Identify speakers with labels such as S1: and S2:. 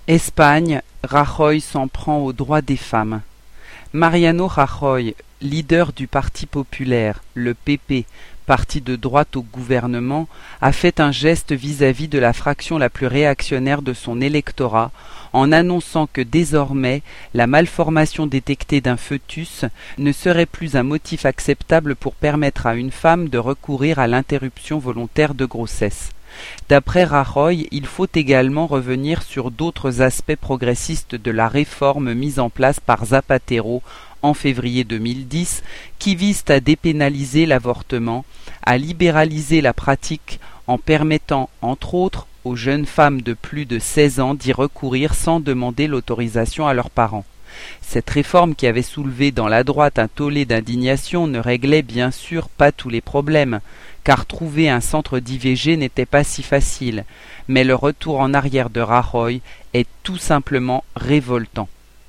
S1: Espagne, Rajoy s'en prend aux droits des femmes. Mariano Rajoy, leader du Parti populaire, le PP, parti de droite au gouvernement, a fait un geste vis-à-vis de la fraction la plus réactionnaire de son électorat en annonçant que désormais la malformation détectée d'un fœtus ne serait plus un motif acceptable pour permettre à une femme de recourir à l'interruption volontaire de grossesse. D'après Rajoy, il faut également revenir sur d'autres aspects progressistes de la réforme mise en place par Zapatero en février 2010, qui visent à dépénaliser l'avortement, à libéraliser la pratique en permettant, entre autres, aux jeunes femmes de plus de 16 ans d'y recourir sans demander l'autorisation à leurs parents. Cette réforme qui avait soulevé dans la droite un tollé d'indignation ne réglait bien sûr pas tous les problèmes, car trouver un centre d'IVG n'était pas si facile, mais le retour en arrière de Rajoy est tout simplement révoltant.